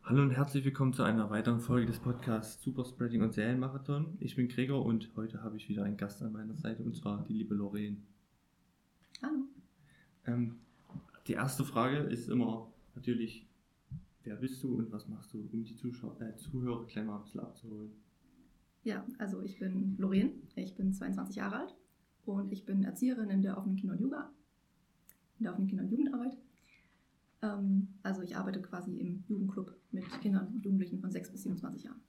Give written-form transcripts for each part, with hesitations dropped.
Hallo und herzlich willkommen zu einer weiteren Folge des Podcasts Superspreading und Serienmarathon. Ich bin Gregor und heute habe ich wieder einen Gast an meiner Seite und zwar die liebe Lorraine. Hallo. Die erste Frage ist immer natürlich, wer bist du und was machst du, um die Zuhörer gleich mal ein bisschen abzuholen? Ja, also ich bin Lorraine, ich bin 22 Jahre alt und ich bin Erzieherin in der offenen Kinder- und Jugendarbeit. Also ich arbeite quasi im Jugendclub mit Kindern und Jugendlichen von 6 bis 27 Jahren.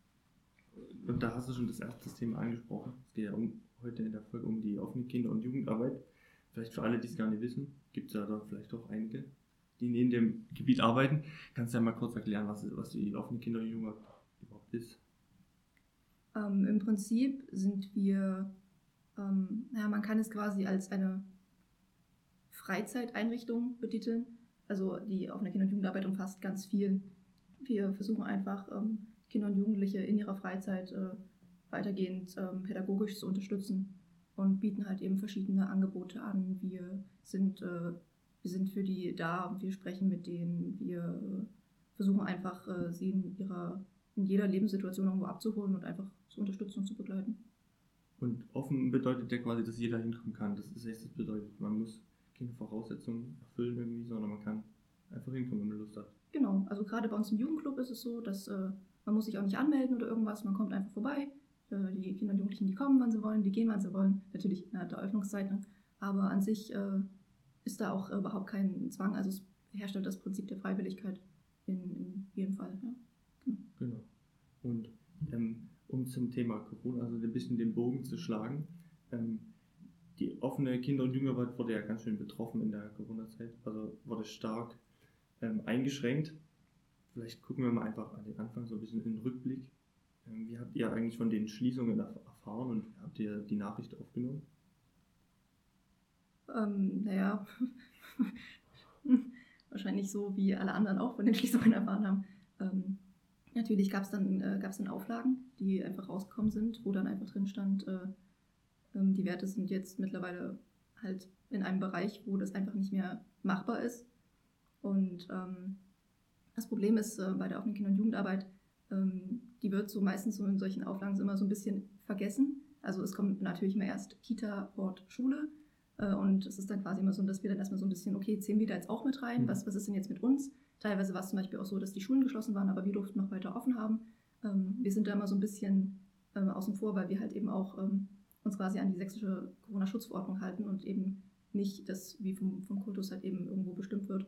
Und da hast du schon das erste Thema angesprochen. Es geht ja heute in der Folge um die offene Kinder- und Jugendarbeit. Vielleicht für alle, die es gar nicht wissen, gibt es ja da vielleicht auch einige, die in dem Gebiet arbeiten. Kannst du ja mal kurz erklären, was die offene Kinder- und Jugendarbeit überhaupt ist? Im Prinzip sind wir, man kann es quasi als eine Freizeiteinrichtung betiteln. Also die offene Kinder- und Jugendarbeit umfasst ganz viel. Wir versuchen einfach, Kinder und Jugendliche in ihrer Freizeit weitergehend pädagogisch zu unterstützen und bieten halt eben verschiedene Angebote an. Wir sind für die da, wir sprechen mit denen, wir versuchen einfach, sie in jeder Lebenssituation irgendwo abzuholen und einfach zu unterstützen und zu begleiten. Und offen bedeutet ja quasi, dass jeder hinkommen kann. Das bedeutet, man muss keine Voraussetzungen erfüllen irgendwie, sondern man kann einfach hinkommen, wenn man Lust hat. Genau, also gerade bei uns im Jugendclub ist es so, dass man muss sich auch nicht anmelden oder irgendwas, man kommt einfach vorbei. Die Kinder und Jugendlichen, die kommen, wann sie wollen, die gehen, wann sie wollen. Natürlich innerhalb der Öffnungszeiten, aber an sich ist da auch überhaupt kein Zwang. Also es herrscht halt das Prinzip der Freiwilligkeit in jedem Fall. Ja. Genau. Und um zum Thema Corona, also ein bisschen den Bogen zu schlagen, die offene Kinder- und Jugendarbeit wurde ja ganz schön betroffen in der Corona-Zeit, also wurde stark eingeschränkt. Vielleicht gucken wir mal einfach an den Anfang so ein bisschen in den Rückblick. Wie habt ihr eigentlich von den Schließungen erfahren und wie habt ihr die Nachricht aufgenommen? Naja, wahrscheinlich so, wie alle anderen auch von den Schließungen erfahren haben. Natürlich gab es dann Auflagen, die einfach rausgekommen sind, wo dann einfach drin stand, die Werte sind jetzt mittlerweile halt in einem Bereich, wo das einfach nicht mehr machbar ist. Und das Problem ist bei der offenen Kinder- und Jugendarbeit, die wird so meistens so in solchen Auflagen immer so ein bisschen vergessen. Also es kommt natürlich immer erst Kita, Hort, Schule. Und es ist dann quasi immer so, dass wir dann erstmal so ein bisschen, okay, zählen wir da jetzt auch mit rein? Was ist denn jetzt mit uns? Teilweise war es zum Beispiel auch so, dass die Schulen geschlossen waren, aber wir durften noch weiter offen haben. Wir sind da immer so ein bisschen außen vor, weil wir halt eben auch uns quasi an die sächsische Corona-Schutzverordnung halten und eben nicht das, wie vom Kultus halt eben irgendwo bestimmt wird.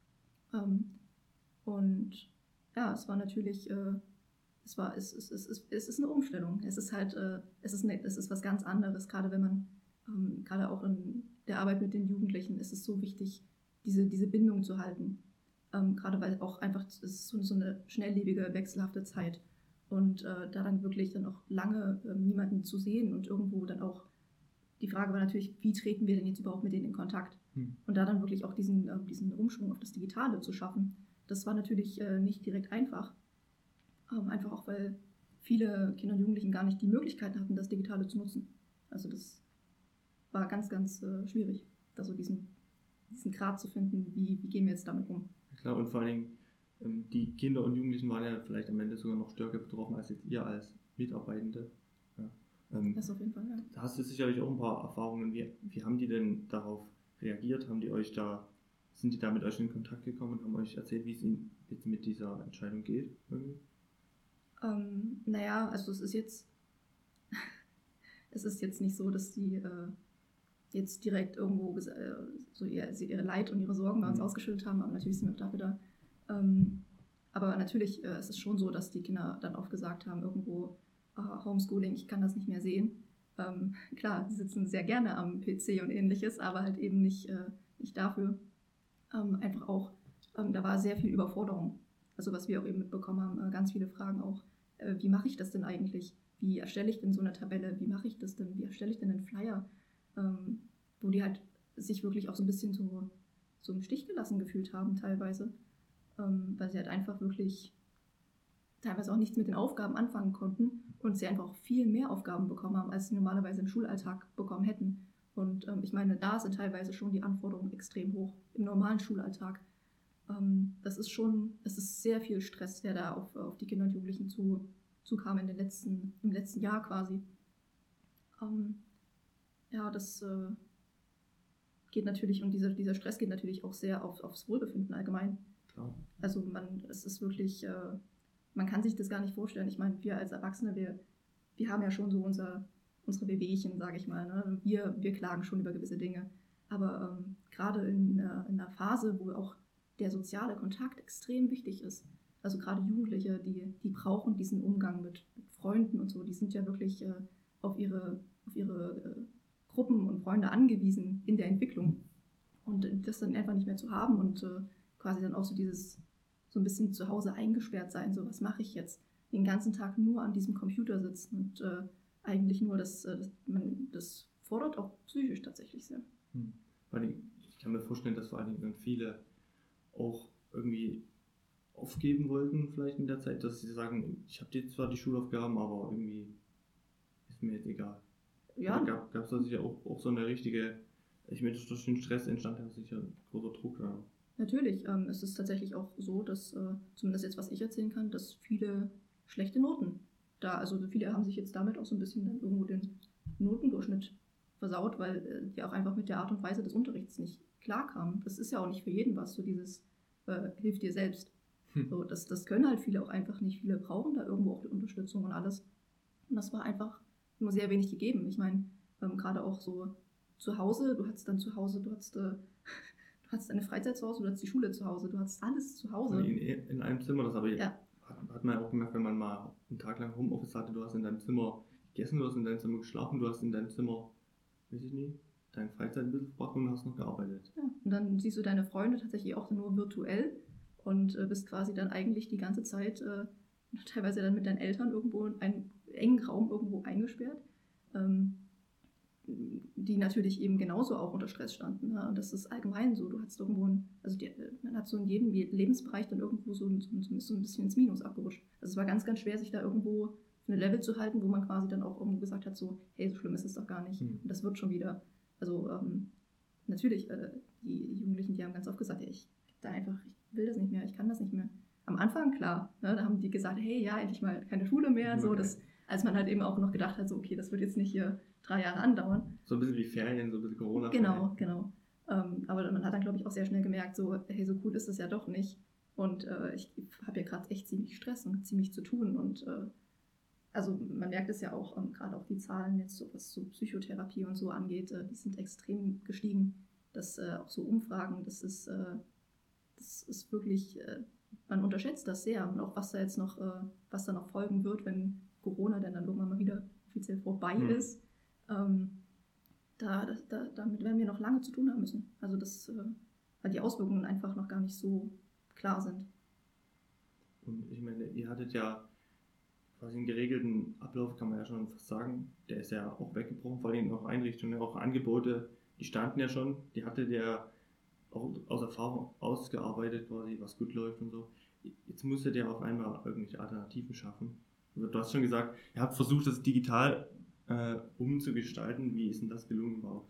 Und ja, es war natürlich, es ist eine Umstellung. Es ist halt, es ist was ganz anderes, gerade wenn man, gerade auch in der Arbeit mit den Jugendlichen ist es so wichtig, diese Bindung zu halten. Gerade weil auch einfach, es ist so eine schnelllebige, wechselhafte Zeit. Und da dann wirklich dann auch lange niemanden zu sehen und irgendwo dann auch, die Frage war natürlich, wie treten wir denn jetzt überhaupt mit denen in Kontakt? Und da dann wirklich auch diesen Umschwung auf das Digitale zu schaffen, das war natürlich nicht direkt einfach. Einfach auch, weil viele Kinder und Jugendlichen gar nicht die Möglichkeiten hatten, das Digitale zu nutzen. Also das war ganz, ganz schwierig, da so diesen Grad zu finden, wie gehen wir jetzt damit um. Klar, und vor allen Dingen, die Kinder und Jugendlichen waren ja vielleicht am Ende sogar noch stärker betroffen als jetzt ihr als Mitarbeitende. Ja. Das auf jeden Fall, ja. Da hast du sicherlich auch ein paar Erfahrungen. Wie haben die denn darauf reagiert? Sind die da mit euch in Kontakt gekommen und haben euch erzählt, wie es ihnen jetzt mit dieser Entscheidung geht? Naja, also es ist jetzt nicht so, dass die jetzt direkt irgendwo so ihre Leid und ihre Sorgen bei uns ausgeschüttet haben, aber natürlich sind wir dafür da. Aber natürlich ist es schon so, dass die Kinder dann oft gesagt haben, irgendwo Homeschooling, ich kann das nicht mehr sehen. Klar, sie sitzen sehr gerne am PC und ähnliches, aber halt eben nicht dafür. Einfach auch, da war sehr viel Überforderung. Also was wir auch eben mitbekommen haben, ganz viele Fragen auch, wie mache ich das denn eigentlich? Wie erstelle ich denn so eine Tabelle? Wie mache ich das denn? Wie erstelle ich denn einen Flyer? Wo die halt sich wirklich auch so ein bisschen so im Stich gelassen gefühlt haben teilweise, weil sie halt einfach wirklich teilweise auch nichts mit den Aufgaben anfangen konnten und sie einfach auch viel mehr Aufgaben bekommen haben, als sie normalerweise im Schulalltag bekommen hätten. Und ich meine, da sind teilweise schon die Anforderungen extrem hoch im normalen Schulalltag. Das ist schon, es ist sehr viel Stress, der da auf die Kinder und Jugendlichen zukam im letzten Jahr quasi. Ja, das geht natürlich, und dieser Stress geht natürlich auch sehr aufs Wohlbefinden allgemein. Klar. Also es ist wirklich, man kann sich das gar nicht vorstellen. Ich meine, wir als Erwachsene, wir haben ja schon so unsere Wehwehchen, sage ich mal. Ne? Wir klagen schon über gewisse Dinge. Aber gerade in einer Phase, wo auch der soziale Kontakt extrem wichtig ist, also gerade Jugendliche, die brauchen diesen Umgang mit Freunden und so, die sind ja wirklich auf ihre Gruppen und Freunde angewiesen in der Entwicklung. Und das dann einfach nicht mehr zu haben und quasi dann auch so ein bisschen zu Hause eingesperrt sein, so was mache ich jetzt? Den ganzen Tag nur an diesem Computer sitzen und eigentlich nur das fordert auch psychisch tatsächlich sehr. Ich kann mir vorstellen, dass vor allen Dingen viele auch irgendwie aufgeben wollten vielleicht in der Zeit, dass sie sagen, ich habe jetzt zwar die Schulaufgaben, aber irgendwie ist mir jetzt egal. Ja. Gab es da sicher auch so eine richtige, ich meine, durch den Stress entstand ja sicher ein großer Druck. Ja. Natürlich, es ist tatsächlich auch so, dass, zumindest jetzt, was ich erzählen kann, dass viele schlechte Noten also viele haben sich jetzt damit auch so ein bisschen dann irgendwo den Notendurchschnitt versaut, weil die auch einfach mit der Art und Weise des Unterrichts nicht klarkamen. Das ist ja auch nicht für jeden was, so dieses hilf dir selbst. So, das können halt viele auch einfach nicht. Viele brauchen da irgendwo auch die Unterstützung und alles. Und das war einfach nur sehr wenig gegeben. Ich meine, gerade auch so zu Hause, du hattest deine Freizeit zu Hause, du hattest die Schule zu Hause, du hattest alles zu Hause. In einem Zimmer, das hat man ja auch gemerkt, wenn man mal einen Tag lang Homeoffice hatte, du hast in deinem Zimmer gegessen, du hast in deinem Zimmer geschlafen, du hast in deinem Zimmer, weiß ich nicht, deine Freizeit ein bisschen verbracht und hast noch gearbeitet. Ja, und dann siehst du deine Freunde tatsächlich auch nur virtuell und bist quasi dann eigentlich die ganze Zeit teilweise dann mit deinen Eltern irgendwo in einem engen Raum irgendwo eingesperrt, die natürlich eben genauso auch unter Stress standen. Ne? Und das ist allgemein so. Du hast irgendwo, man hat so in jedem Lebensbereich dann irgendwo so ein bisschen ins Minus abgerutscht. Also es war ganz, ganz schwer, sich da irgendwo auf eine Level zu halten, wo man quasi dann auch irgendwo gesagt hat, so, hey, so schlimm ist es doch gar nicht. Und das wird schon wieder. Also natürlich, die Jugendlichen, die haben ganz oft gesagt, ja, ich will das nicht mehr, ich kann das nicht mehr. Am Anfang, klar, ne, da haben die gesagt, hey, ja, endlich mal keine Schule mehr. So, als man halt eben auch noch gedacht hat, so, okay, das wird jetzt nicht hier 3 Jahre andauern. So ein bisschen wie Ferien, so ein bisschen Corona. Genau. Aber man hat dann, glaube ich, auch sehr schnell gemerkt, so, hey, so gut ist es ja doch nicht. Und ich habe ja gerade echt ziemlich Stress und ziemlich zu tun. Und also man merkt es ja auch, gerade auch die Zahlen jetzt, so, was so Psychotherapie und so angeht, die sind extrem gestiegen. Das auch so Umfragen, das ist wirklich, man unterschätzt das sehr. Und auch was da noch folgen wird, wenn Corona dann irgendwann mal wieder offiziell vorbei ist. Damit werden wir noch lange zu tun haben müssen. Also weil die Auswirkungen einfach noch gar nicht so klar sind. Und ich meine, ihr hattet ja quasi einen geregelten Ablauf, kann man ja schon fast sagen. Der ist ja auch weggebrochen, vor allem auch Einrichtungen, auch Angebote, die standen ja schon, die hattet ihr auch aus Erfahrung ausgearbeitet, quasi, was gut läuft und so. Jetzt musstet ihr auf einmal irgendwelche Alternativen schaffen. Du hast schon gesagt, ihr habt versucht, das digital umzugestalten. Wie ist denn das gelungen überhaupt?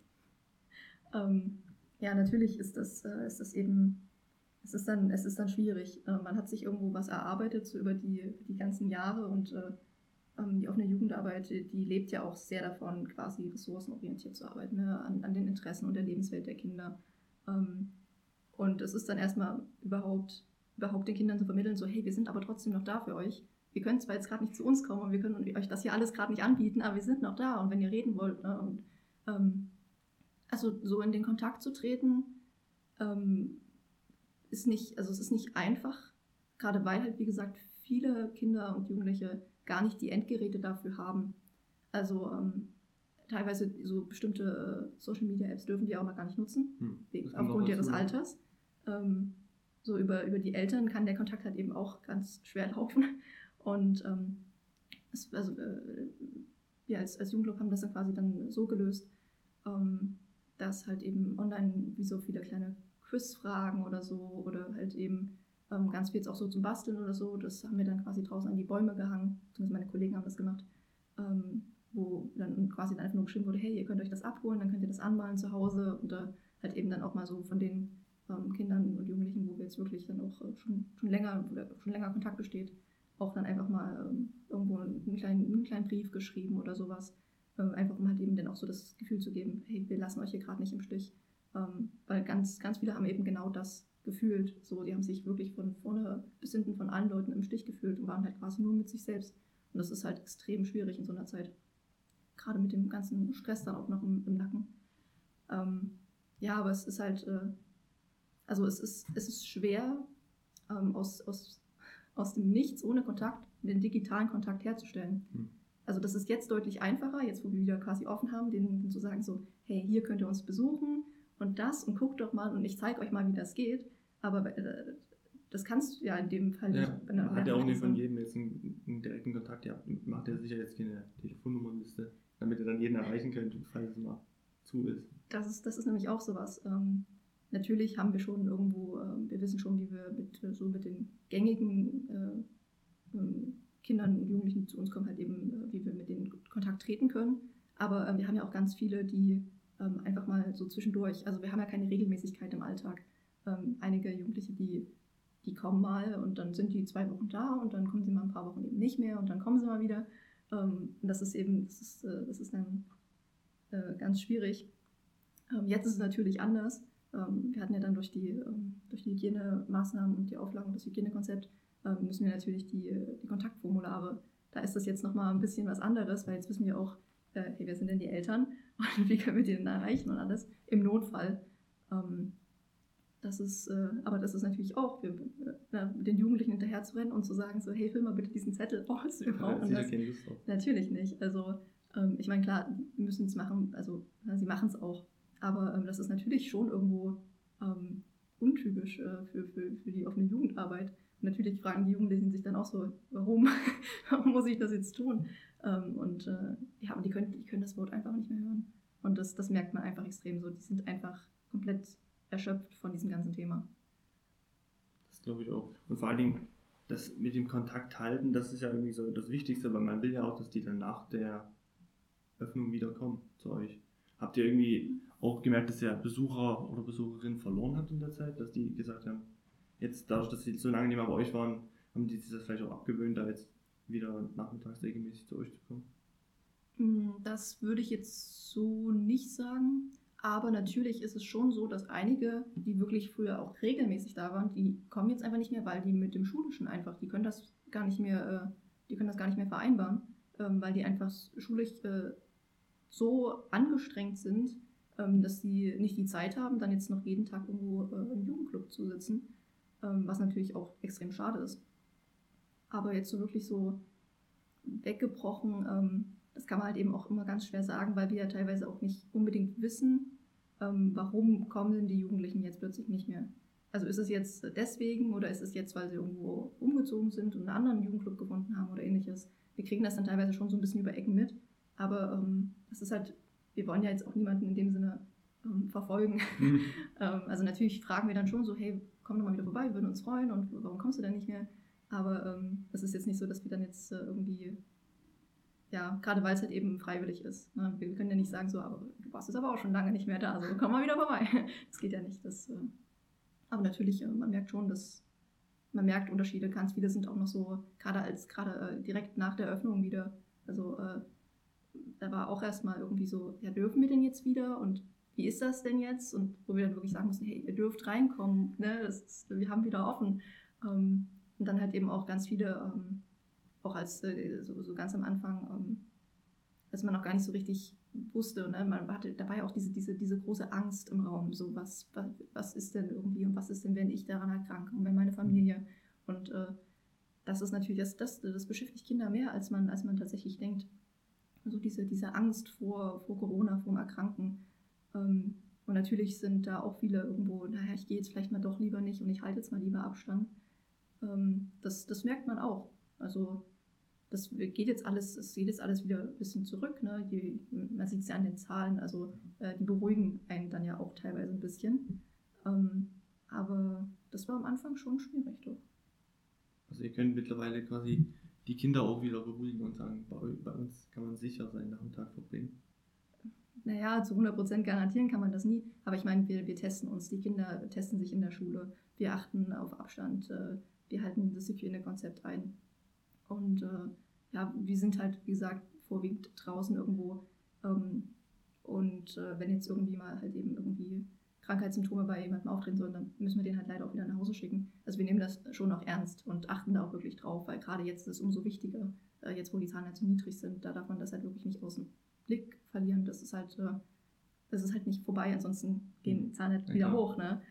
Ja, natürlich ist das eben, es ist dann schwierig. Man hat sich irgendwo was erarbeitet, so über die ganzen Jahre, und die offene Jugendarbeit, die lebt ja auch sehr davon, quasi ressourcenorientiert zu arbeiten, ne? an den Interessen und der Lebenswelt der Kinder. Und es ist dann erstmal überhaupt den Kindern zu vermitteln, so, hey, wir sind aber trotzdem noch da für euch. Wir können zwar jetzt gerade nicht zu uns kommen und wir können euch das hier alles gerade nicht anbieten, aber wir sind noch da, und wenn ihr reden wollt, ne? Und also so in den Kontakt zu treten, es ist nicht einfach, gerade weil halt, wie gesagt, viele Kinder und Jugendliche gar nicht die Endgeräte dafür haben. Also teilweise so bestimmte Social-Media-Apps dürfen die auch noch gar nicht nutzen, aufgrund ihres Alters. So über die Eltern kann der Kontakt halt eben auch ganz schwer laufen. Und wir als Jugendclub haben das dann quasi dann so gelöst, dass halt eben online wie so viele kleine Quizfragen oder so, oder halt eben ganz viel jetzt auch so zum Basteln oder so, das haben wir dann quasi draußen an die Bäume gehangen, zumindest meine Kollegen haben das gemacht, wo dann quasi dann einfach nur geschrieben wurde, hey, ihr könnt euch das abholen, dann könnt ihr das anmalen zu Hause, und halt eben dann auch mal so von den Kindern und Jugendlichen, wo wir jetzt wirklich dann auch schon länger Kontakt besteht, auch dann einfach mal irgendwo einen kleinen Brief geschrieben oder sowas. Einfach um halt eben dann auch so das Gefühl zu geben, hey, wir lassen euch hier gerade nicht im Stich. Weil ganz, ganz viele haben eben genau das gefühlt. So, die haben sich wirklich von vorne bis hinten von allen Leuten im Stich gefühlt und waren halt quasi nur mit sich selbst. Und das ist halt extrem schwierig in so einer Zeit. Gerade mit dem ganzen Stress dann auch noch im Nacken. Ja, aber es ist halt, also es ist schwer, aus dem Nichts ohne Kontakt den digitalen Kontakt herzustellen. Also das ist jetzt deutlich einfacher, jetzt wo wir wieder quasi offen haben, denen zu sagen so, hey, hier könnt ihr uns besuchen und guckt doch mal und ich zeige euch mal, wie das geht. Aber das kannst du ja in dem Fall nicht. Ja, man hat ja auch nicht von jedem jetzt einen direkten Kontakt. Ja, macht ja sicher jetzt keine Telefonnummernliste, damit ihr dann jeden erreichen könnt, falls es mal zu ist. Das ist nämlich auch sowas. Natürlich haben wir schon irgendwo, wir wissen schon, wie wir mit den gängigen Kindern und Jugendlichen, die zu uns kommen, halt eben, wie wir mit denen in Kontakt treten können. Aber wir haben ja auch ganz viele, die einfach mal so zwischendurch, also wir haben ja keine Regelmäßigkeit im Alltag. Einige Jugendliche, die kommen mal und dann sind die 2 Wochen da und dann kommen sie mal ein paar Wochen eben nicht mehr und dann kommen sie mal wieder. Und das ist dann ganz schwierig. Jetzt ist es natürlich anders. Wir hatten ja dann durch die Hygienemaßnahmen und die Auflagen des Hygienekonzepts müssen wir natürlich die Kontaktformulare, da ist das jetzt nochmal ein bisschen was anderes, weil jetzt wissen wir auch, hey, wer sind denn die Eltern und wie können wir die denn erreichen und alles im Notfall. Aber das ist natürlich auch, den Jugendlichen hinterher zu rennen und zu sagen, so, hey, füll mal bitte diesen Zettel aus. Wir brauchen das. Natürlich nicht. Also, ich meine, klar, wir müssen es machen, also sie machen es auch. Aber das ist natürlich schon irgendwo untypisch für die offene Jugendarbeit. Und natürlich fragen die Jugendlichen sich dann auch so, warum muss ich das jetzt tun? Die können das Wort einfach nicht mehr hören. Und das merkt man einfach extrem so. Die sind einfach komplett erschöpft von diesem ganzen Thema. Das glaube ich auch. Und vor allen Dingen, das mit dem Kontakt halten, das ist ja irgendwie so das Wichtigste, weil man will ja auch, dass die dann nach der Öffnung wieder kommen zu euch. Habt ihr irgendwie auch gemerkt, dass ihr Besucher oder Besucherinnen verloren habt in der Zeit, dass die gesagt haben, jetzt dadurch, dass sie so lange nicht mehr bei euch waren, haben die sich das vielleicht auch abgewöhnt, da jetzt wieder nachmittags regelmäßig zu euch zu kommen? Das würde ich jetzt so nicht sagen, aber natürlich ist es schon so, dass einige, die wirklich früher auch regelmäßig da waren, die kommen jetzt einfach nicht mehr, weil die mit dem Schulischen einfach, die können das gar nicht mehr vereinbaren, weil die einfach schulisch so angestrengt sind, dass sie nicht die Zeit haben, dann jetzt noch jeden Tag irgendwo im Jugendclub zu sitzen, was natürlich auch extrem schade ist. Aber jetzt so wirklich so weggebrochen, das kann man halt eben auch immer ganz schwer sagen, weil wir ja teilweise auch nicht unbedingt wissen, warum kommen denn die Jugendlichen jetzt plötzlich nicht mehr. Also ist es jetzt deswegen oder ist es jetzt, weil sie irgendwo umgezogen sind und einen anderen Jugendclub gefunden haben oder ähnliches. Wir kriegen das dann teilweise schon so ein bisschen über Ecken mit, aber das ist halt, wir wollen ja jetzt auch niemanden in dem Sinne verfolgen. Also natürlich fragen wir dann schon so, hey, komm doch mal wieder vorbei, wir würden uns freuen und warum kommst du denn nicht mehr? Aber es ist jetzt nicht so, dass wir dann jetzt irgendwie, ja, gerade weil es halt eben freiwillig ist. Ne? Wir können ja nicht sagen so, aber du warst jetzt aber auch schon lange nicht mehr da, also komm mal wieder vorbei. Das geht ja nicht. Aber natürlich, man merkt schon, man merkt Unterschiede. Ganz viele sind auch noch so, gerade direkt nach der Öffnung wieder, also da war auch erstmal irgendwie so, ja, dürfen wir denn jetzt wieder und wie ist das denn jetzt? Und wo wir dann wirklich sagen mussten, hey, ihr dürft reinkommen, ne? Wir haben wieder offen. Und dann halt eben auch ganz viele, auch als so ganz am Anfang, als man noch gar nicht so richtig wusste, ne? Da war ja auch diese große Angst im Raum, so was ist denn irgendwie und was ist denn, wenn ich daran erkranke und wenn meine Familie. Und das ist natürlich, das beschäftigt Kinder mehr, als man tatsächlich denkt. Also diese Angst vor Corona, vor dem Erkranken. Und natürlich sind da auch viele irgendwo, naja, ich gehe jetzt vielleicht mal doch lieber nicht und ich halte jetzt mal lieber Abstand. Das merkt man auch. Also es geht jetzt alles wieder ein bisschen zurück. Ne? Man sieht es ja an den Zahlen, also die beruhigen einen dann ja auch teilweise ein bisschen. Aber das war am Anfang schon schwierig, doch. Also ihr könnt mittlerweile quasi die Kinder auch wieder beruhigen und sagen, bei uns kann man sicher seinen Nachmittag verbringen. naja, zu 100% garantieren kann man das nie, aber ich meine, wir testen uns, die Kinder testen sich in der Schule, wir achten auf Abstand, wir halten das Hygienekonzept ein und ja, wir sind halt, wie gesagt, vorwiegend draußen irgendwo und wenn jetzt irgendwie mal halt eben irgendwie Krankheitssymptome bei jemandem auftreten sollen, dann müssen wir den halt leider auch wieder nach Hause schicken. Also wir nehmen das schon auch ernst und achten da auch wirklich drauf, weil gerade jetzt ist es umso wichtiger, jetzt wo die Zahlen halt so niedrig sind, da darf man das halt wirklich nicht aus dem Blick verlieren. Das ist halt nicht vorbei, ansonsten gehen die Zahlen halt wieder hoch. Ne?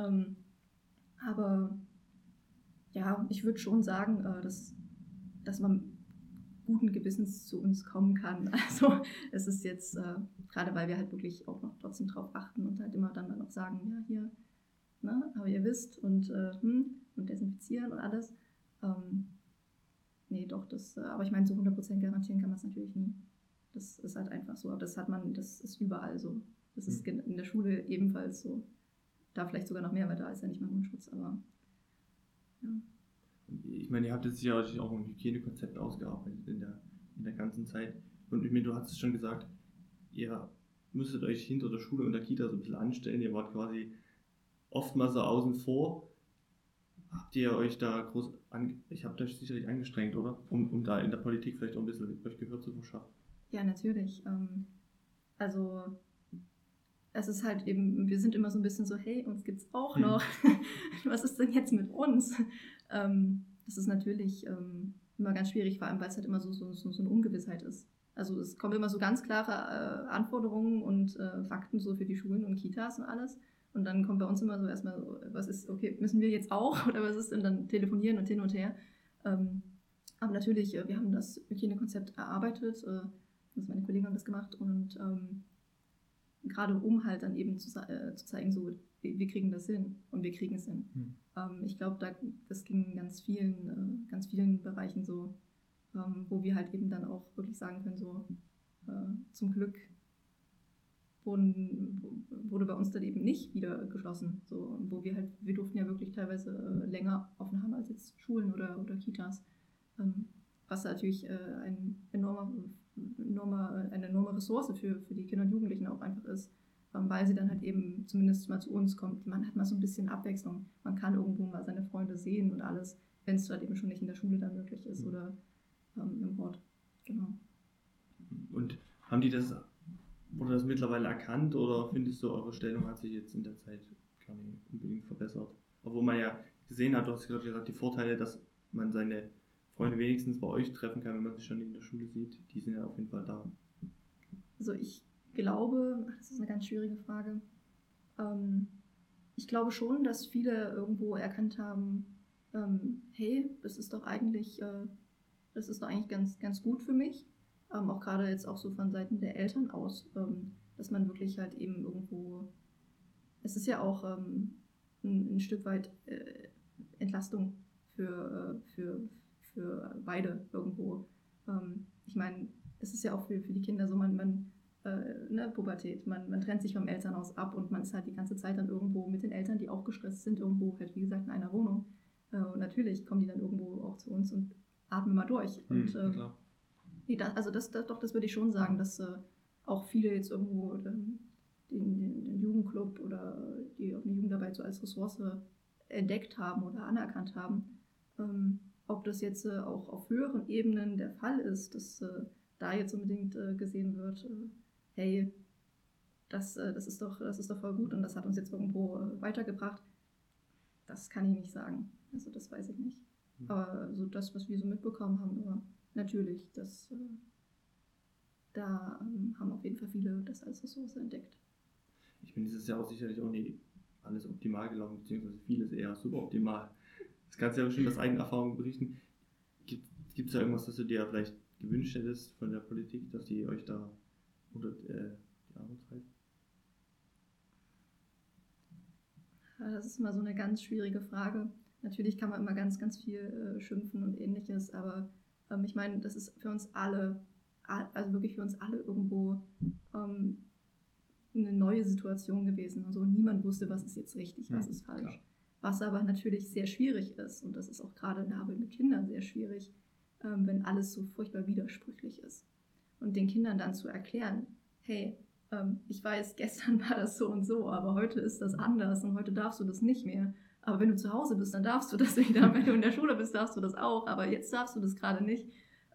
Aber ja, ich würde schon sagen, dass man guten Gewissens zu uns kommen kann. Also es ist jetzt, gerade weil wir halt wirklich auch noch trotzdem drauf achten und halt immer dann auch sagen, ja hier, ne, aber ihr wisst und desinfizieren und alles. Nee, doch, aber ich meine, zu 100% garantieren kann man es natürlich nie. Das ist halt einfach so, aber das ist überall so. Das ist in der Schule ebenfalls so. Da vielleicht sogar noch mehr, weil da ist ja nicht mal Mundschutz, aber ja. Ich meine, ihr habt jetzt sicherlich auch ein Hygienekonzept ausgearbeitet in der ganzen Zeit. Und ich meine, du hast es schon gesagt, ihr müsstet euch hinter der Schule und der Kita so ein bisschen anstellen. Ihr wart quasi oftmals so außen vor. Habt ihr euch da ich habt euch sicherlich angestrengt, oder? Um da in der Politik vielleicht auch ein bisschen euch Gehör zu verschaffen. Ja, natürlich. Also es ist halt eben, wir sind immer so ein bisschen so, hey, uns gibt's auch noch. Was ist denn jetzt mit uns? Das ist natürlich immer ganz schwierig, vor allem weil es halt immer so eine Ungewissheit ist. Also es kommen immer so ganz klare Anforderungen und Fakten so für die Schulen und Kitas und alles. Und dann kommt bei uns immer so erstmal so, was ist, okay, müssen wir jetzt auch? Oder was ist denn dann telefonieren und hin und her? Aber natürlich, wir haben das Hygienekonzept erarbeitet, also meine Kollegen haben das gemacht und gerade um halt dann eben zu zeigen, so, wir kriegen das hin und wir kriegen es hin. Ich glaube, das ging in ganz vielen Bereichen so, wo wir halt eben dann auch wirklich sagen können, so zum Glück wurde bei uns dann eben nicht wieder geschlossen. So, wo wir durften ja wirklich teilweise länger offen haben als jetzt Schulen oder Kitas. Was natürlich eine enorme Ressource für die Kinder und Jugendlichen auch einfach ist, weil sie dann halt eben zumindest mal zu uns kommt. Man hat mal so ein bisschen Abwechslung. Man kann irgendwo mal seine Freunde sehen und alles, wenn es halt eben schon nicht in der Schule dann möglich ist oder im Ort. Genau. Und wurde das mittlerweile erkannt oder findest du, eure Stellung hat sich jetzt in der Zeit gar nicht unbedingt verbessert? Obwohl man ja gesehen hat, du hast gerade gesagt, die Vorteile, dass man seine Freunde wenigstens bei euch treffen kann, wenn man sich schon in der Schule sieht, die sind ja auf jeden Fall da. Also ich glaube, das ist eine ganz schwierige Frage. Ich glaube schon, dass viele irgendwo erkannt haben, hey, das ist doch eigentlich ganz, ganz gut für mich. Auch gerade jetzt auch so von Seiten der Eltern aus, dass man wirklich halt eben irgendwo, es ist ja auch ein Stück weit Entlastung für beide irgendwo. Ich meine, es ist ja auch für die Kinder so, Pubertät, man trennt sich vom Elternhaus ab und man ist halt die ganze Zeit dann irgendwo mit den Eltern, die auch gestresst sind, irgendwo halt wie gesagt in einer Wohnung. Und natürlich kommen die dann irgendwo auch zu uns und atmen mal durch. Und klar. Das würde ich schon sagen, dass auch viele jetzt irgendwo den Jugendclub oder die auch eine Jugendarbeit so als Ressource entdeckt haben oder anerkannt haben. Ob das jetzt auch auf höheren Ebenen der Fall ist, dass da jetzt unbedingt gesehen wird, hey, das ist doch voll gut und das hat uns jetzt irgendwo weitergebracht, das kann ich nicht sagen. Also das weiß ich nicht. Aber so das, was wir so mitbekommen haben, war natürlich, da haben auf jeden Fall viele das als Ressource entdeckt. Ich finde, dieses Jahr auch sicherlich auch nicht alles optimal gelaufen, beziehungsweise vieles eher suboptimal. Das kannst du ja bestimmt aus eigener Erfahrung berichten. Gibt es da irgendwas, das du dir vielleicht gewünscht hättest von der Politik, dass die euch da unter die Arme treibt? Das ist mal so eine ganz schwierige Frage. Natürlich kann man immer ganz, ganz viel schimpfen und ähnliches, aber ich meine, das ist für uns alle, also wirklich für uns alle irgendwo eine neue Situation gewesen. Also niemand wusste, was ist jetzt richtig, was ist falsch. Klar. Was aber natürlich sehr schwierig ist, und das ist auch gerade in der Arbeit mit Kindern sehr schwierig, wenn alles so furchtbar widersprüchlich ist. Und den Kindern dann zu erklären, hey, ich weiß, gestern war das so und so, aber heute ist das anders und heute darfst du das nicht mehr. Aber wenn du zu Hause bist, dann darfst du das wieder. Wenn du in der Schule bist, darfst du das auch, aber jetzt darfst du das gerade nicht.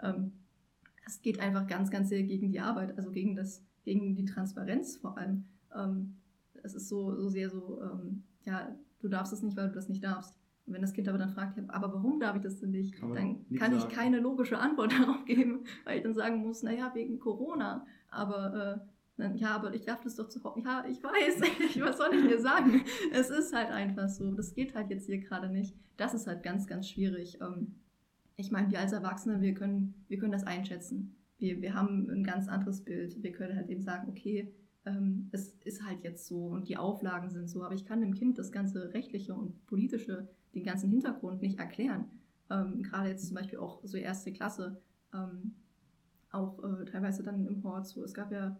Es geht einfach ganz, ganz sehr gegen die Arbeit, also gegen die Transparenz vor allem. Es ist so sehr so, ja, du darfst es nicht, weil du das nicht darfst. Und wenn das Kind aber dann fragt, aber warum darf ich das denn nicht, dann kann ich keine logische Antwort darauf geben, weil ich dann sagen muss, naja, wegen Corona. Aber ja, aber ich darf das doch zu Hause. Ja, ich weiß, was soll ich dir sagen? Es ist halt einfach so, das geht halt jetzt hier gerade nicht. Das ist halt ganz, ganz schwierig. Ich meine, wir als Erwachsene, wir können das einschätzen. Wir haben ein ganz anderes Bild. Wir können halt eben sagen, okay, es ist halt jetzt so und die Auflagen sind so, aber ich kann dem Kind das ganze rechtliche und politische, den ganzen Hintergrund nicht erklären. Gerade jetzt zum Beispiel auch so 1. Klasse, auch teilweise dann im Hort so. Es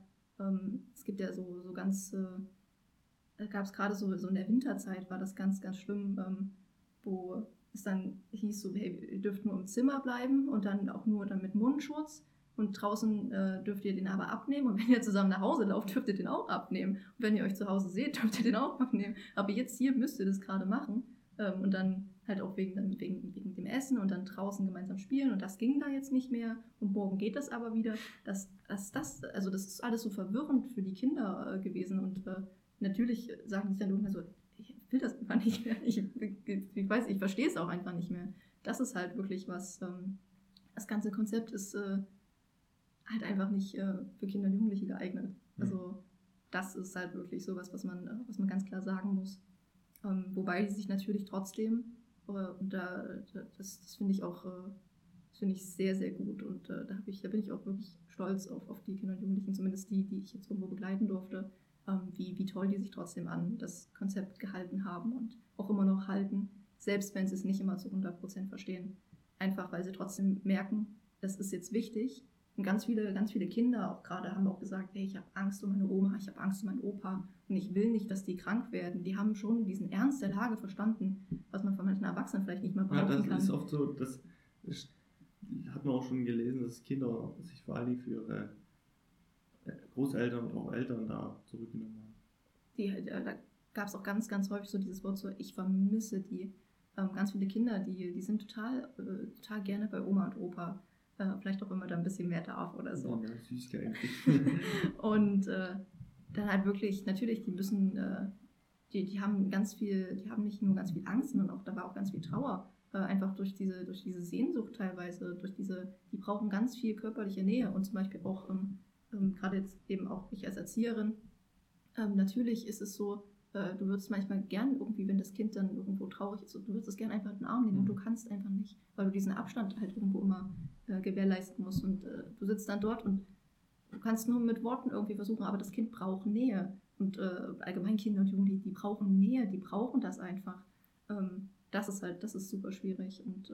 gibt ja so ganz, gab es gerade so in der Winterzeit, war das ganz, ganz schlimm, wo es dann hieß so, hey, ihr dürft nur im Zimmer bleiben und dann auch nur dann mit Mundschutz. Und draußen dürft ihr den aber abnehmen. Und wenn ihr zusammen nach Hause lauft, dürft ihr den auch abnehmen. Und wenn ihr euch zu Hause seht, dürft ihr den auch abnehmen. Aber jetzt hier müsst ihr das gerade machen. Und dann halt auch wegen dem Essen und dann draußen gemeinsam spielen. Und das ging da jetzt nicht mehr. Und morgen geht das aber wieder. Das ist alles so verwirrend für die Kinder gewesen. Und natürlich sagen die dann irgendwann so, ich will das einfach nicht mehr. Ich weiß, ich verstehe es auch einfach nicht mehr. Das ist halt wirklich was, das ganze Konzept ist halt einfach nicht für Kinder und Jugendliche geeignet. Also das ist halt wirklich sowas, was man ganz klar sagen muss. Wobei die sich natürlich trotzdem, und das finde ich auch sehr, sehr gut. Und da bin ich auch wirklich stolz auf die Kinder und Jugendlichen, zumindest die ich jetzt irgendwo begleiten durfte, wie toll die sich trotzdem an das Konzept gehalten haben und auch immer noch halten, selbst wenn sie es nicht immer zu 100% verstehen. Einfach, weil sie trotzdem merken, das ist jetzt wichtig. Und ganz viele Kinder auch gerade haben auch gesagt, hey, ich habe Angst um meine Oma, ich habe Angst um meinen Opa und ich will nicht, dass die krank werden. Die haben schon diesen Ernst der Lage verstanden, was man von manchen Erwachsenen vielleicht nicht mehr behaupten kann. Das ist oft so, das hat man auch schon gelesen, dass Kinder sich vor allem für ihre Großeltern und auch Eltern da zurückgenommen haben. Da gab es auch ganz, ganz häufig so dieses Wort so, ich vermisse die. Ganz viele Kinder, die sind total gerne bei Oma und Opa. Vielleicht auch immer da ein bisschen mehr darf oder so. Ja, süß eigentlich. Und dann halt wirklich, natürlich, die müssen, die haben die haben nicht nur ganz viel Angst, sondern auch, da war auch ganz viel Trauer. Einfach durch diese Sehnsucht teilweise, die brauchen ganz viel körperliche Nähe und zum Beispiel auch, gerade jetzt eben auch ich als Erzieherin, natürlich ist es so, du würdest manchmal gern irgendwie, wenn das Kind dann irgendwo traurig ist, du würdest es gern einfach in den Arm nehmen und du kannst einfach nicht, weil du diesen Abstand halt irgendwo immer gewährleisten musst und du sitzt dann dort und du kannst nur mit Worten irgendwie versuchen, aber das Kind braucht Nähe und allgemein Kinder und Jugendliche, die brauchen Nähe, die brauchen das einfach. Das ist super schwierig und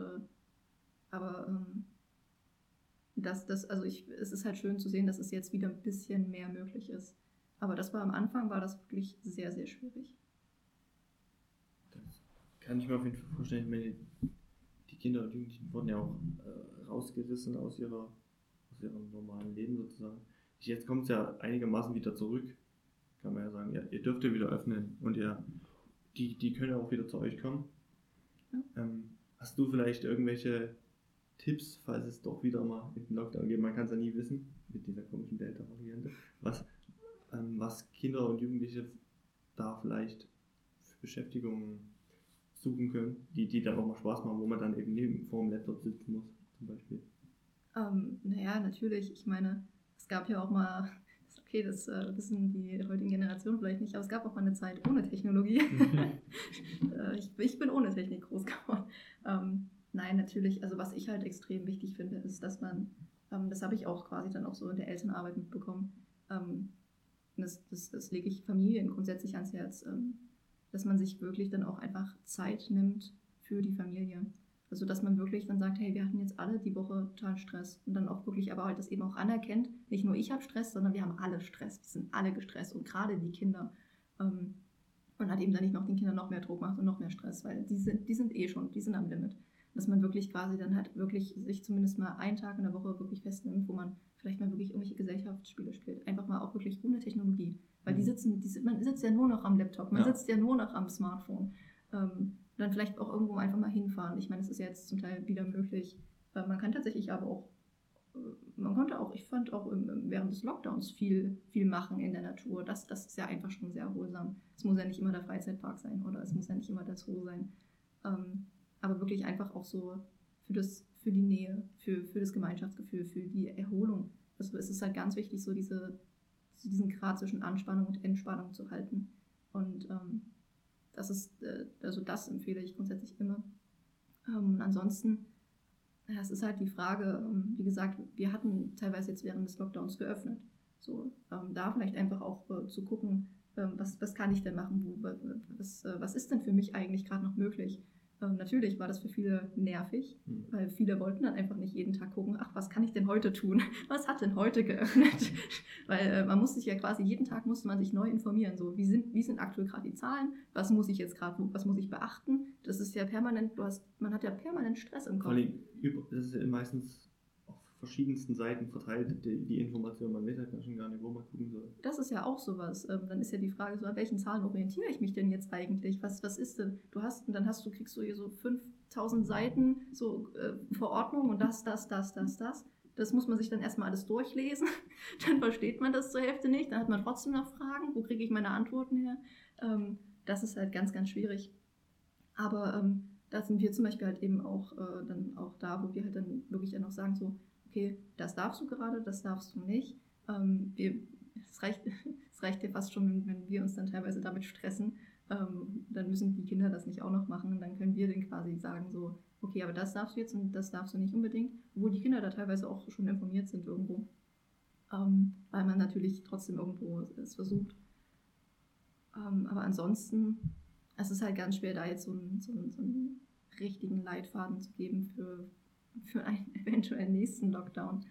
es ist halt schön zu sehen, dass es jetzt wieder ein bisschen mehr möglich ist. Aber am Anfang war das wirklich sehr, sehr schwierig. Das kann ich mir auf jeden Fall vorstellen. Ich meine, die Kinder und Jugendlichen wurden ja auch rausgerissen aus ihrem normalen Leben sozusagen. Jetzt kommt es ja einigermaßen wieder zurück, kann man ja sagen. Ja, ihr dürft ja wieder öffnen und die können ja auch wieder zu euch kommen. Ja. Hast du vielleicht irgendwelche Tipps, falls es doch wieder mal mit dem Lockdown geht? Man kann es ja nie wissen, mit dieser komischen Delta-Variante. Was Kinder und Jugendliche da vielleicht für Beschäftigungen suchen können, die dann auch mal Spaß machen, wo man dann eben vor dem Laptop sitzen muss, zum Beispiel. Naja, natürlich. Ich meine, es gab ja auch mal, okay, das wissen die heutigen Generationen vielleicht nicht, aber es gab auch mal eine Zeit ohne Technologie. Ich bin ohne Technik groß geworden. Nein, natürlich, also was ich halt extrem wichtig finde, ist, dass man, das habe ich auch quasi dann auch so in der Elternarbeit mitbekommen, das lege ich Familien grundsätzlich ans Herz, dass man sich wirklich dann auch einfach Zeit nimmt für die Familie. Also dass man wirklich dann sagt, hey, wir hatten jetzt alle die Woche total Stress und dann auch wirklich aber halt das eben auch anerkennt, nicht nur ich habe Stress, sondern wir haben alle Stress, wir sind alle gestresst und gerade die Kinder. Und hat eben dann nicht noch den Kindern noch mehr Druck macht und noch mehr Stress, weil die sind am Limit. dass man wirklich quasi dann halt wirklich sich zumindest mal einen Tag in der Woche wirklich festnimmt, wo man vielleicht mal wirklich irgendwelche Gesellschaftsspiele spielt. Einfach mal auch wirklich ohne Technologie. Weil man sitzt ja nur noch am Laptop, man sitzt ja nur noch am Smartphone. Dann vielleicht auch irgendwo einfach mal hinfahren. Ich meine, es ist ja jetzt zum Teil wieder möglich. Man kann tatsächlich aber auch, ich fand auch während des Lockdowns viel machen in der Natur. Das ist ja einfach schon sehr erholsam. Es muss ja nicht immer der Freizeitpark sein oder es muss ja nicht immer der Zoo sein. Aber wirklich einfach auch so für die Nähe, für das Gemeinschaftsgefühl, für die Erholung. Also es ist halt ganz wichtig, so diesen Grad zwischen Anspannung und Entspannung zu halten. Und das empfehle ich grundsätzlich immer. Ansonsten, es ist halt die Frage, wie gesagt, wir hatten teilweise jetzt während des Lockdowns geöffnet. So, da vielleicht einfach auch zu gucken, was kann ich denn machen, was ist denn für mich eigentlich gerade noch möglich. Natürlich war das für viele nervig, weil viele wollten dann einfach nicht jeden Tag gucken, was kann ich denn heute tun? Was hat denn heute geöffnet? Weil man muss sich ja quasi, jeden Tag musste man sich neu informieren. So, wie sind aktuell gerade die Zahlen? Was muss ich jetzt gerade, was muss ich beachten? Das ist ja permanent, man hat ja permanent Stress im Kopf. Das ist ja meistens auf verschiedensten Seiten verteilt, die Information. Man weiß halt schon gar nicht, wo man gucken soll. Das ist ja auch sowas. Dann ist ja die Frage, so, an welchen Zahlen orientiere ich mich denn jetzt eigentlich? Was ist denn? Kriegst du hier so 5000 Seiten, so Verordnungen und das. Das muss man sich dann erstmal alles durchlesen. Dann versteht man das zur Hälfte nicht. Dann hat man trotzdem noch Fragen. Wo kriege ich meine Antworten her? Das ist halt ganz, ganz schwierig. Aber da sind wir zum Beispiel halt eben auch dann auch da, wo wir halt dann wirklich dann auch sagen so, okay, das darfst du gerade, das darfst du nicht. Es reicht ja fast schon, wenn wir uns dann teilweise damit stressen, dann müssen die Kinder das nicht auch noch machen. Dann können wir denen quasi sagen so, okay, aber das darfst du jetzt und das darfst du nicht unbedingt. Obwohl die Kinder da teilweise auch schon informiert sind irgendwo. Weil man natürlich trotzdem irgendwo es versucht. Aber ansonsten, es ist halt ganz schwer, da jetzt so einen richtigen Leitfaden zu geben für einen eventuellen nächsten Lockdown.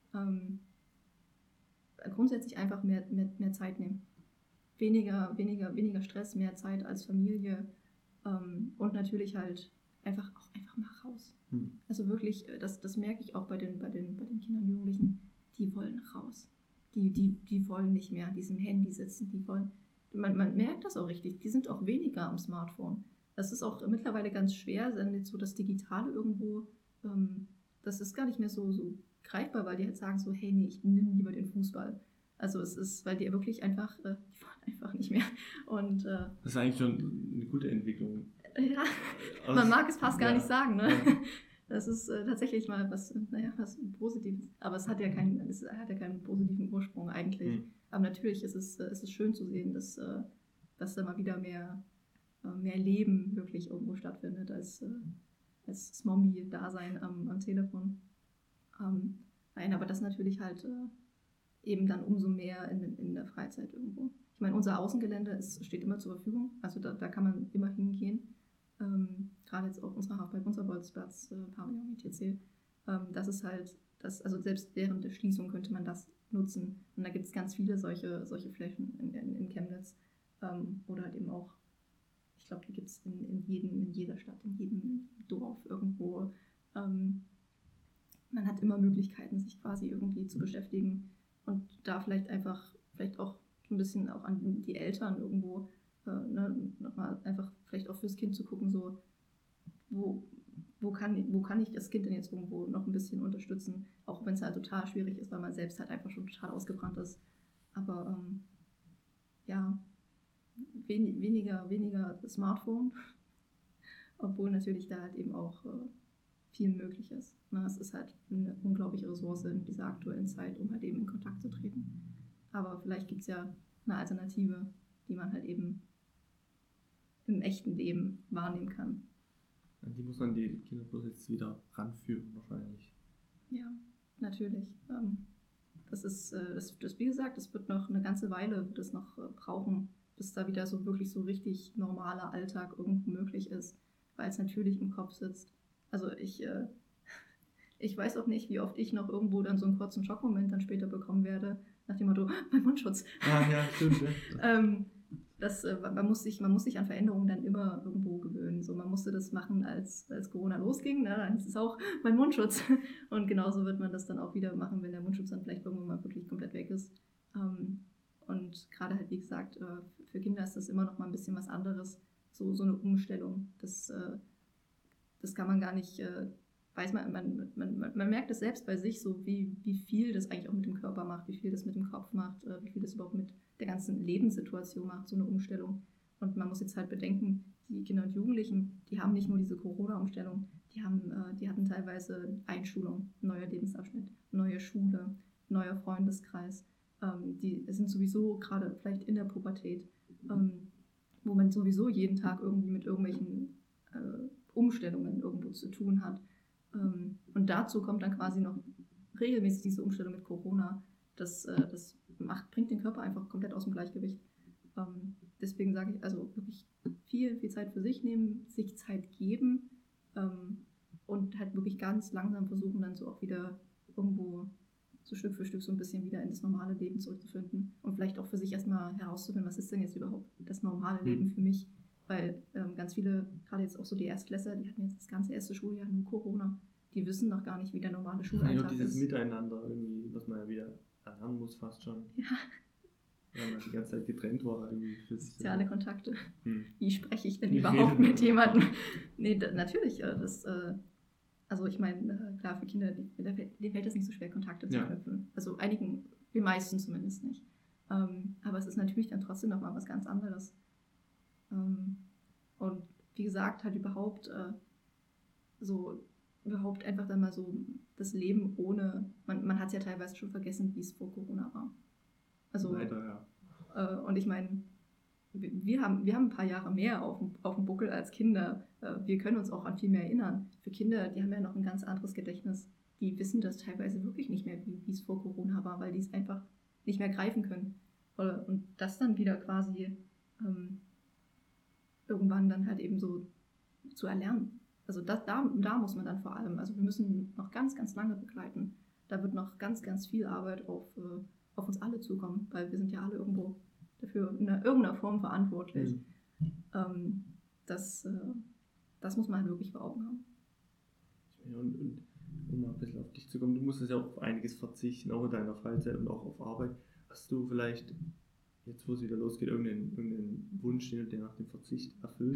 Grundsätzlich einfach mehr Zeit nehmen. Weniger Stress, mehr Zeit als Familie und natürlich halt einfach mal raus. Also wirklich, das merke ich auch bei den Kindern und Jugendlichen, die wollen raus. Die wollen nicht mehr an diesem Handy sitzen, man merkt das auch richtig, die sind auch weniger am Smartphone. Das ist auch mittlerweile ganz schwer, dann jetzt so das Digitale irgendwo, das ist gar nicht mehr so greifbar, weil die halt sagen so, hey, nee, ich nehme lieber den Fußball. Also es ist, weil die wirklich einfach, die wollen einfach nicht mehr. Und, das ist eigentlich schon eine gute Entwicklung. Ja, man mag es fast gar nicht sagen, ne? Ja. Das ist tatsächlich mal was Positives. Aber es hat ja keinen positiven Ursprung eigentlich. Aber natürlich ist es schön zu sehen, dass da mal wieder mehr Leben wirklich irgendwo stattfindet als Zombie-Dasein am Telefon. Nein, aber das natürlich halt eben dann umso mehr in der Freizeit irgendwo. Ich meine, unser Außengelände steht immer zur Verfügung, also da kann man immer hingehen. Gerade jetzt auf bei unserer Bolzplatz, Pavillon ETC. Das ist halt, also selbst während der Schließung könnte man das nutzen. Und da gibt es ganz viele solche Flächen in Chemnitz. Oder halt eben auch, ich glaube, die gibt es in jeder Stadt, in jedem Dorf irgendwo. Man hat immer Möglichkeiten, sich quasi irgendwie zu beschäftigen und da vielleicht auch ein bisschen auch an die Eltern irgendwo nochmal einfach vielleicht auch fürs Kind zu gucken, so wo kann ich das Kind denn jetzt irgendwo noch ein bisschen unterstützen, auch wenn es halt total schwierig ist, weil man selbst halt einfach schon total ausgebrannt ist. Aber weniger Smartphone, obwohl natürlich da halt eben auch viel möglich ist. Es ist halt eine unglaubliche Ressource in dieser aktuellen Zeit, um halt eben in Kontakt zu treten. Aber vielleicht gibt es ja eine Alternative, die man halt eben im echten Leben wahrnehmen kann. Die muss man die Kinder bloß jetzt wieder ranführen wahrscheinlich. Ja, natürlich. Das ist, wie gesagt, das wird noch eine ganze Weile brauchen, bis da wieder so wirklich so richtig normaler Alltag irgendwo möglich ist, weil es natürlich im Kopf sitzt. Also ich weiß auch nicht, wie oft ich noch irgendwo dann so einen kurzen Schockmoment dann später bekommen werde, nach dem Motto, mein Mundschutz. Ah ja, stimmt. Ja. man muss sich an Veränderungen dann immer irgendwo gewöhnen. So, man musste das machen, als Corona losging. Ne? Dann ist es auch mein Mundschutz. Und genauso wird man das dann auch wieder machen, wenn der Mundschutz dann vielleicht irgendwann mal wirklich komplett weg ist. Und gerade halt, wie gesagt, für Kinder ist das immer noch mal ein bisschen was anderes. So eine Umstellung. Das kann man gar nicht, weiß man merkt es selbst bei sich, so wie viel das eigentlich auch mit dem Körper macht, wie viel das mit dem Kopf macht, wie viel das überhaupt mit der ganzen Lebenssituation macht, so eine Umstellung. Und man muss jetzt halt bedenken, die Kinder und Jugendlichen, die haben nicht nur diese Corona-Umstellung, die hatten teilweise Einschulung, neuer Lebensabschnitt, neue Schule, neuer Freundeskreis. Die sind sowieso gerade vielleicht in der Pubertät, wo man sowieso jeden Tag irgendwie mit irgendwelchen Umstellungen irgendwo zu tun hat. Und dazu kommt dann quasi noch regelmäßig diese Umstellung mit Corona. Das bringt den Körper einfach komplett aus dem Gleichgewicht. Deswegen sage ich, also wirklich viel, viel Zeit für sich nehmen, sich Zeit geben und halt wirklich ganz langsam versuchen, dann so auch wieder irgendwo so Stück für Stück so ein bisschen wieder in das normale Leben zurückzufinden und vielleicht auch für sich erstmal herauszufinden, was ist denn jetzt überhaupt das normale Leben für mich. Weil ganz viele, gerade jetzt auch so die Erstklässler, die hatten jetzt das ganze erste Schuljahr nur Corona. Die wissen noch gar nicht, wie der normale Schulalltag ist. Dieses Miteinander irgendwie, was man ja wieder erlernen muss fast schon. Ja. Weil man die ganze Zeit getrennt war. Irgendwie soziale Kontakte. Wie spreche ich denn überhaupt mit jemandem? Nee, natürlich. Also ich meine, klar, für Kinder, denen fällt es nicht so schwer, Kontakte zu knüpfen. Also einigen, die meisten zumindest nicht. Aber es ist natürlich dann trotzdem nochmal was ganz anderes. Und wie gesagt, halt überhaupt einfach dann mal so das Leben ohne, man hat es ja teilweise schon vergessen, wie es vor Corona war. Also, leider, ja. Und ich meine, wir haben ein paar Jahre mehr auf dem Buckel als Kinder. Wir können uns auch an viel mehr erinnern. Für Kinder, die haben ja noch ein ganz anderes Gedächtnis. Die wissen das teilweise wirklich nicht mehr, wie es vor Corona war, weil die es einfach nicht mehr greifen können. Und das dann wieder quasi irgendwann dann halt eben so zu erlernen. Also da muss man dann vor allem, also wir müssen noch ganz, ganz lange begleiten. Da wird noch ganz, ganz viel Arbeit auf uns alle zukommen, weil wir sind ja alle irgendwo dafür in irgendeiner Form verantwortlich. Das muss man halt wirklich vor Augen haben. Ja, und um mal ein bisschen auf dich zu kommen, du musstest ja auf einiges verzichten, auch in deiner Freizeit und auch auf Arbeit. Hast du vielleicht, jetzt wo es wieder losgeht, irgendeinen Wunsch, der nach dem Verzicht erfüllt?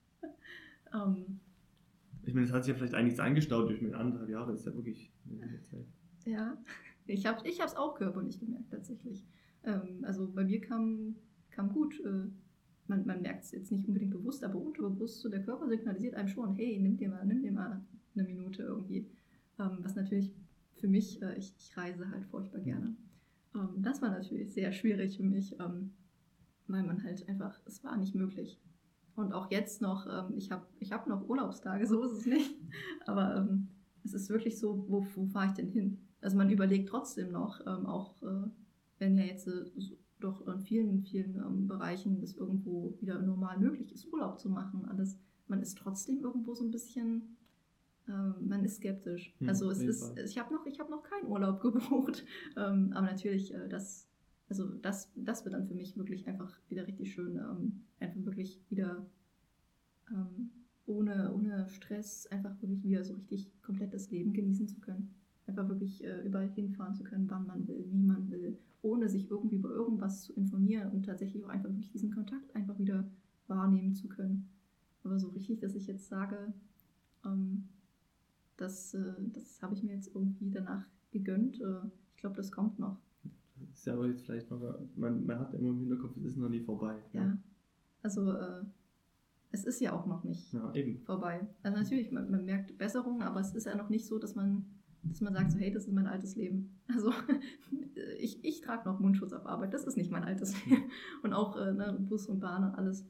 Ich meine, es hat sich ja vielleicht einiges angestaut durch 1,5 Jahre, das ist ja wirklich eine lange Zeit. Ja, ich hab's auch körperlich gemerkt tatsächlich. Also bei mir kam gut, man merkt es jetzt nicht unbedingt bewusst, aber unterbewusst, so der Körper signalisiert einem schon, hey, nimm dir mal eine Minute irgendwie. Was natürlich für mich, ich reise halt furchtbar gerne. Das war natürlich sehr schwierig für mich, weil man halt einfach, es war nicht möglich. Und auch jetzt noch, ich hab noch Urlaubstage, so ist es nicht, aber es ist wirklich so, wo fahre ich denn hin? Also man überlegt trotzdem noch, auch wenn ja jetzt doch in vielen, vielen Bereichen das irgendwo wieder normal möglich ist, Urlaub zu machen, alles, man ist trotzdem irgendwo so ein bisschen, man ist skeptisch. Also ich habe noch keinen Urlaub gebucht, aber natürlich, das wird dann für mich wirklich einfach wieder richtig schön, einfach wirklich wieder ohne Stress einfach wirklich wieder so richtig komplett das Leben genießen zu können. Einfach wirklich überall hinfahren zu können, wann man will, wie man will, ohne sich irgendwie über irgendwas zu informieren und tatsächlich auch einfach wirklich diesen Kontakt einfach wieder wahrnehmen zu können. Aber so richtig, dass ich jetzt sage, das habe ich mir jetzt irgendwie danach gegönnt. Ich glaube, das kommt noch. Das ist ja aber jetzt vielleicht noch, man hat immer im Hinterkopf, es ist noch nie vorbei. Ja, also es ist ja auch noch nicht vorbei. Also natürlich, man merkt Besserungen, aber es ist ja noch nicht so, dass man sagt so, hey, das ist mein altes Leben. Also ich trage noch Mundschutz auf Arbeit, das ist nicht mein altes Leben. Und auch Bus und Bahn und alles.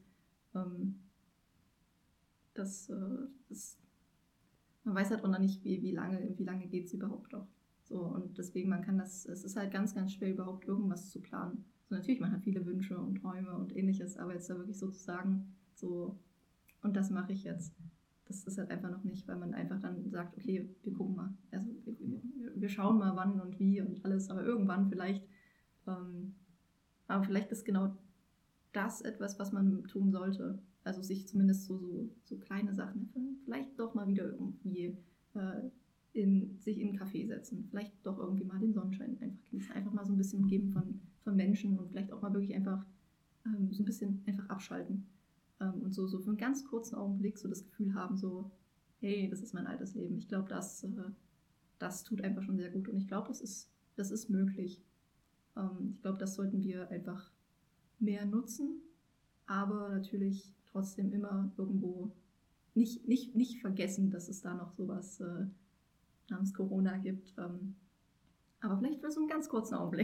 Man weiß halt auch noch nicht, wie lange geht es überhaupt noch. So, und deswegen, es ist halt ganz, ganz schwer, überhaupt irgendwas zu planen. So, natürlich, man hat viele Wünsche und Träume und ähnliches, aber jetzt da wirklich so zu sagen, so, und das mache ich jetzt. Das ist halt einfach noch nicht, weil man einfach dann sagt, okay, wir gucken mal. Also wir schauen mal, wann und wie und alles, aber irgendwann vielleicht. Aber vielleicht ist genau das etwas, was man tun sollte. Also sich zumindest so kleine Sachen erfüllen. Vielleicht doch mal wieder irgendwie sich in einen Café setzen. Vielleicht doch irgendwie mal den Sonnenschein einfach genießen. Einfach mal so ein bisschen umgeben von Menschen und vielleicht auch mal wirklich einfach so ein bisschen einfach abschalten. Und so für einen ganz kurzen Augenblick so das Gefühl haben, so, hey, das ist mein altes Leben. Ich glaube, das tut einfach schon sehr gut. Und ich glaube, das ist möglich. Ich glaube, das sollten wir einfach mehr nutzen, aber natürlich trotzdem immer irgendwo nicht vergessen, dass es da noch sowas namens Corona gibt. Aber vielleicht für so einen ganz kurzen Augenblick.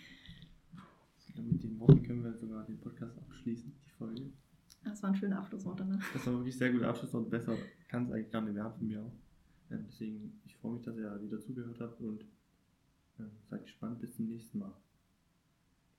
Mit den Worten können wir sogar den Podcast abschließen, die Folge. Das war ein schöner Abschlusswort danach. Das war wirklich sehr guter Abschlusswort. Besser kann es eigentlich gar nicht werden von mir auch. Deswegen, ich freue mich, dass ihr wieder zugehört habt und seid gespannt. Bis zum nächsten Mal.